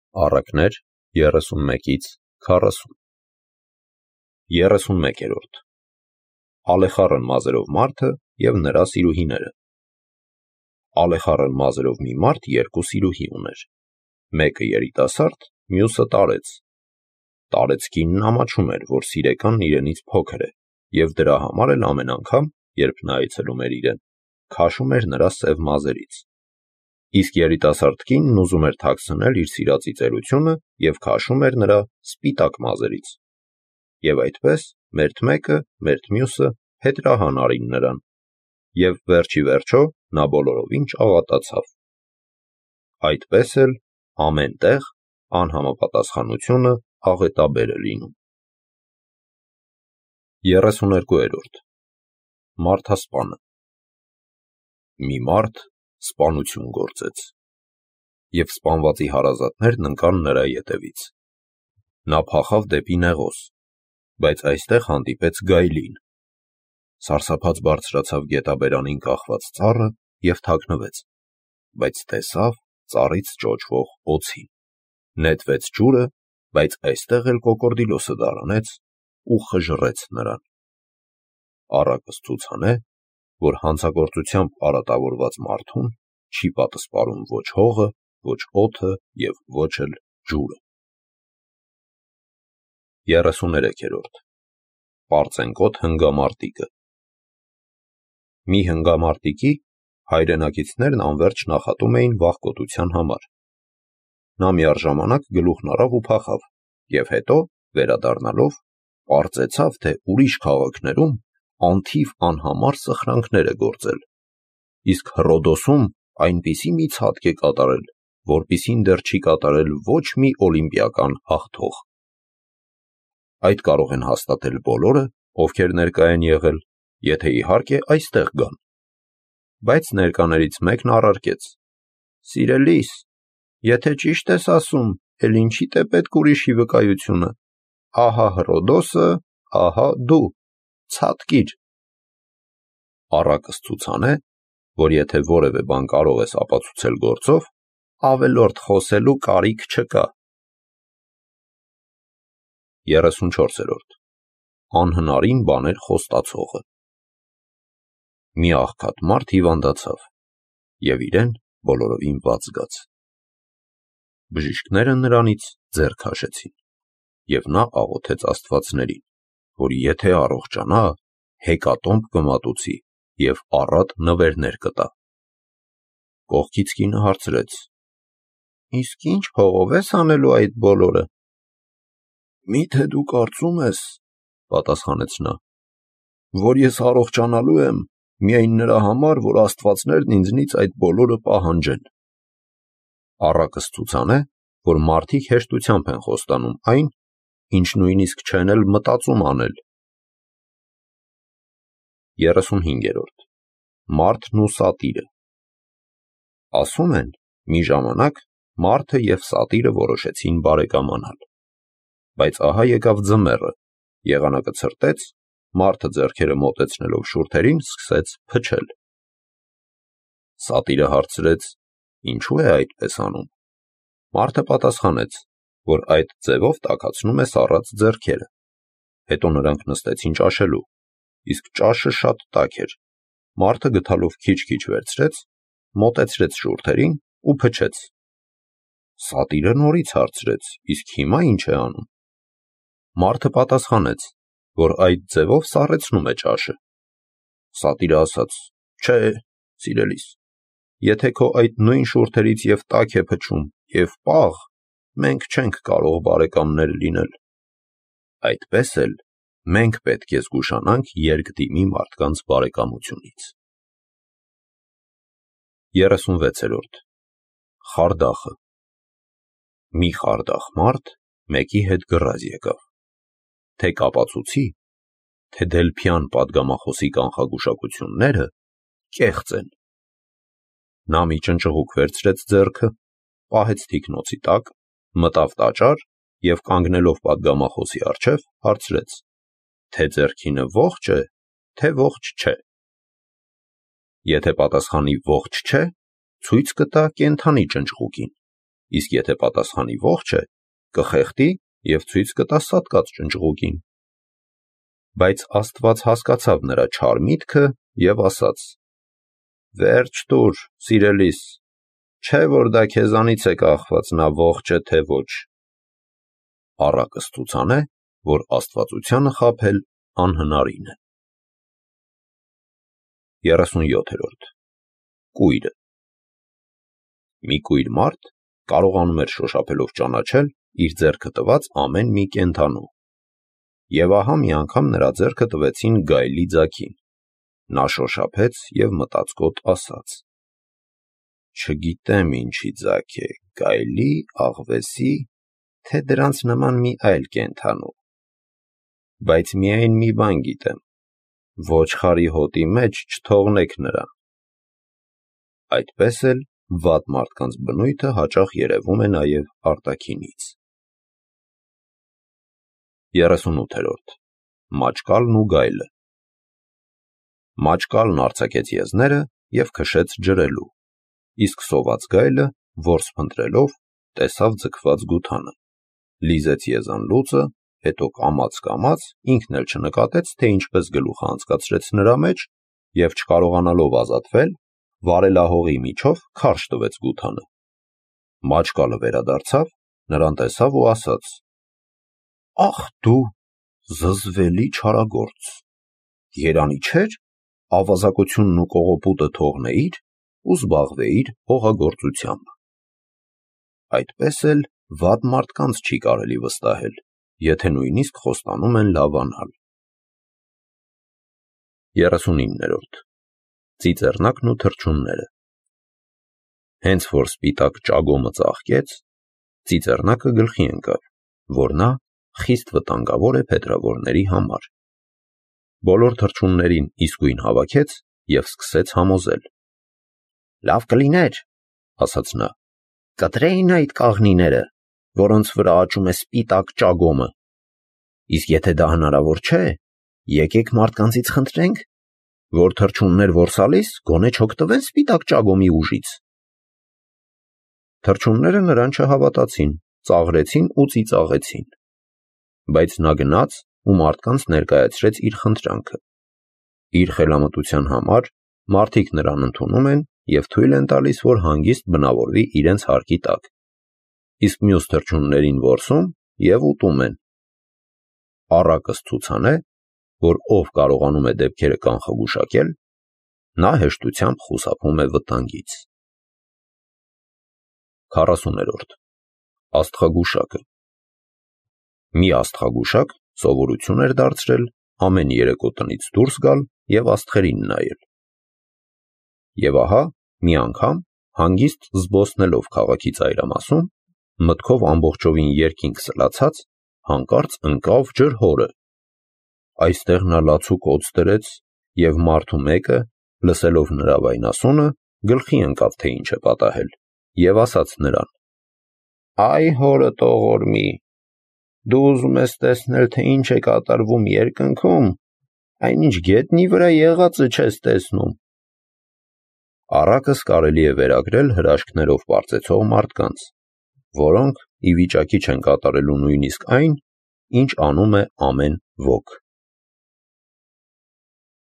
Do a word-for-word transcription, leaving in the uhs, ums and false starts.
Առակներ երեսունմեկից քառասուն երեսունմեկերորդ Ալեխառն մազերով մարդը և նրա սիրուհիները։ Ալեխառն մազերով մի մարդ երկու սիրուհի ուներ, մեկը երիտասարդ, մյուսը տարեց։ Տարեց կինն ամաչում էր, որ սիրեկանն իրենից փոքր է, և դրա համար էլ ամեն անգամ, երբ նա այցելում էր իրեն, քաշում էր նրա սև մազերից։ Իսկ երիտասարդ կինն ուզում էր թաքցնել իր սիրածի ծերությունը և քաշում էր նրա սպիտակ մազերից։ Եվ այդպես մերթ մեկը, մերթ մյուսը հետրահան արին նրան, և վերջի վերջո նա բոլորովին չաղատացավ։ Այդպես էլ ամեն տեղ անհամապատասխանությունը աղետաբեր է լինում։ երեսուներկուերորդ Մարդասպանը Մի մարդ սպանություն գործեց, և սպանվածի հարազատներն ընկան նրա ետևից։ Նա փախավ դեպի Նեղոս, բայց այստեղ հանդիպեց գայլին։ Սարսափած բարձրացավ գետաբերանին կախված ծառը և թաքնվեց, բայց տեսավ ծառից ճոճվող օձի։ Նետվեց ջուրը, բայց այստեղ էլ կոկորդիլոսը դարանեց ու խժռեց նրան։ Առակս ցուցանե, որ հանցագործությամբ արատավորված մարդուն չի պատսպարում ոչ հողը, ոչ օդը և ոչ էլ ջուրը։ երեսուներեքերորդ Պարծենկոտ հնգամարտիկը Մի հնգամարտիկի հայրենակիցներն անվերջ նախատում էին վախկոտության համար։ Նա միառժամանակ գլուխն առավ ու փախավ, և հետո, վերադառնալով, պարծեցավ, թե ուրիշ քաղաքներում անթիվ անհամար սխրանքներ է գործել, իսկ Հռոդոսում այնպիսի մի ցատկ է կատարել, որպիսին դեռ չի կատարել ոչ մի օլիմպիական հաղթող։ Այդ կարող են հաստատել բոլորը, ովքեր ներկա են եղել, եթե իհարկե այստեղ գան։ Բայց ներկաներից մեկն առարկեց. «Սիրելիս, եթե ճիշտ ես ասում, էլ ինչիդ է պետք ուրիշի վկայությունը, ահա Հռոդոսը, ահա դու, ցատկիր»։ Առակս ցուցանե, որ եթե որևէ բան կարող ես ապացուցել գործով, ավելորդ խոսելու կարիք չկա։ երեսունչորսերորդ Անհնարին բաներ խոստացողը Մի աղքատ մարդ հիվանդացավ և իրեն բոլորովին վատ զգաց։ Բժիշկները նրանից ձեռ քաշեցին, և նա աղոթեց աստվածներին, որ եթե առողջանա, հեկատոմբ կմատուցի և առատ նվերներ կտա։ Կողքից կինը հարցրեց. «Իսկ ի՞նչ փողով ես անելու այդ բոլորը»։ «Մի՞թե դու կարծում ես, — պատասխանեց նա, — որ ես առողջանալու եմ միայն նրա համար, որ աստվածներն ինձնից այդ բոլորը պահանջեն»։ Առակս ցուցանե, որ մարդիկ հեշտությամբ են խոստանում այն, ինչ նույնիսկ չեն էլ մտածում անել։ երեսունհինգերորդ Մարդն ու սատիրը Ասում են, մի ժամանակ մարդը և սատիրը որոշեցին բարեկամանալ։ Բայց ահա եկավ ձմեռը, եղանակը ցրտեց, մարդը ձեռքերը մոտեցնելով շուրթերին սկսեց փչել։ Սատիրը հարցրեց. «Ինչու է այդպես անում»։ Մարդը պատասխանեց, որ այդ ձևով տաքացնում է սառած ձեռքերը։ Հետո նրանք նստեցին ճաշելու, իսկ ճաշը շատ տաք էր։ Մարդը գդալով քիչ-քիչ վերցրեց, մոտեցրեց շուրթերին ու փչեց։ Սատիրը նորից հարցրեց. «Իսկ հիմա ի՞նչ է անում»։ Մարդը պատասխանեց, որ այդ ձևով սառեցնում է ճաշը։ Սատիրը ասաց. «Չէ, սիրելիս, եթե քո այդ նույն շուրթերից և տաք է փչում, և պաղ, մենք չենք կարող բարեկամներ լինել»։ Այդպես էլ մենք պետք է զգուշանանք երկդիմի մարդկանց բարեկամությունից։ երեսունվեցերորդ Խարդախը Մի խարդախ մարդ մեկի հետ գռազ եկավ, թե կապացուցի, թե Դելփյան պատգամախոսի կանխագուշակությունները կեղծ են։ Նա մի ճնճղուկ վերցրեց ձեռքը, պահեց թիկնոցի տակ, մտավ տաճար և կանգնելով պատգամախոսի առջև հարցրեց, թե ձեռքինը ողջ է, թե ողջ չէ։ Եթե պատասխանի ողջ չէ, ցույց կտա կենդանի ճնճղուկին, իսկ եթե պատասխանի ողջ է, կխեղդի և ցույց կտա սատկած ճնճղուկին։ Բայց Աստված հասկացավ նրա չար միտքը և ասաց. «Վերջ տուր, սիրելիս, չէ՞ որ դա քեզանից է կախված, նա ողջ է թե ոչ»։ Առակը ստուծան է, որ աստվածությանը խաբել անհնարին է։ երեսունյոթերորդ Կույրը Մի կույր մարդ կարողանում էր շոշափելով ճանաչել իր ձեռքը տված ամեն մի կենդանու։ Եվ ահա մի անգամ նրա ձեռքը տվեցին գայլի ձագին։ Նա շոշափեց և մտածկոտ ասաց. «Չգիտեմ ինչի ձագ է, գայլի, աղվեսի, թե դրանց նման մի այլ կենդանու։ Բայց միայն մի բան գիտեմ. ոչխարի հոտի մեջ չթողնեք նրան»։ Այդպես էլ վատ մարդկանց բնույթը հաճախ երևում է նաև արտաքինից։ երեսունութերորդ Մաճկալն ու գայլը Մաճկալն արձակեց եզները և քշեց ջրելու, իսկ սոված գայլը, որս փնտրելով, տեսավ ձգված գութանը, լիզեց եզան լուծը, հետո կամաց-կամաց ինքն էլ չնկատեց, թե ինչպես գլուխը անցկացրեց նրա մեջ և չկարողանալով ազատվել, վարելահողի միջով քարշ տվեց գութանը։ Մաճկալը վերադարձավ, նրան տեսավ ու ասաց. «Ախ դու, զզվելի չարագործ, երանի չէր ավազակությունն ու կողոպուտը թողնեիր ու զբաղվեիր հողագործությամբ»։ Այդպես էլ վատ մարդկանց չի կարելի վստահել, եթե նույնիսկ խոստանում են լավանալ։ երեսունիններորդ Ծիծեռնակն ու թռչունները Հենց որ սպիտակ ճագոմը ծաղկեց, ծիծեռնակը գլխի ընկավ, որ նա խիստ վտանգավոր է փետրավորների համար։ Բոլոր թռչուններին իսկույն հավաքեց և սկսեց համոզել. «Լավ կլիներ, — ասաց նա, — կտրեին այդ կաղնիները, որոնց վրա աճում է սպիտակ ճագոմը։ Իսկ եթե դա հնարավոր չէ, եկեք մարդկանցից խնդրենք, որ թռչուններ որսալիս գոնե չօգտվեն սպիտակ ճագոմի ուժից»։ Թռչունները նրան չհավատացին, ծաղրեցին ու ծիծաղեցին։ Բայց նա գնաց ու մարդկանց ներկայացրեց իր խնդրանքը։ Իր խելամտության համար մարդիկ նրան ընդունում են և թույլ են տալիս, որ հանգիստ բնավորվի իրենց հարկի տակ, իսկ մյուս թռչուններին որսում և ուտում են։ Առակը ցուցան է, որ ով կարողանում է դեպքերը կանխագուշակել, նա հեշտությամբ խուսափում է վտանգից։ քառասուներորդ Աստղագուշակը Մի աստղագուշակ սովորություն էր դարձրել ամեն երեկո տնից դուրս գալ և աստղերին նայել։ Եվ ահա մի անգամ, հանգիստ զբոսնելով քաղաքի ծայրամասում, մտքով ամբողջովին երկինք սլացած, հանկարծ ընկավ ջրհորը։ Այստեղ նա լաց ու կոծ դրեց, և մարդու մեկը, լսելով նրա վայնասունը, գլխի ընկավ, թե ինչ է պատահել, և ասաց նրան. «Այ հորդ ողորմի, դու ուզում ես տեսնել, թե ինչ է կատարվում երկնքում, այնինչ գետնի վրա եղածը չես տեսնում»։ Առակս կարելի է վերագրել հրաշքներով պարծեցող մարդկանց, որոնք ի վիճակի չեն կատարելու նույնիսկ այն, ինչ անում է ամեն ոք։